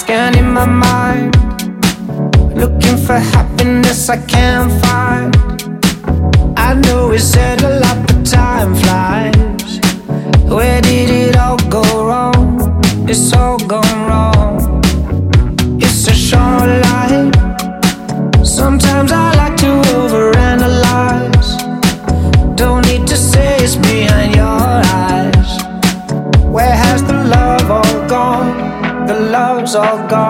scanning my mind, looking for happiness I can't find. I know we said a lot, but time flies. Where did it all go wrong? It's all gone wrong. It's a short life. Sometimes I like to overanalyze. Don't need to say it's behind your eyes. Where has the love all gone? The love's all gone.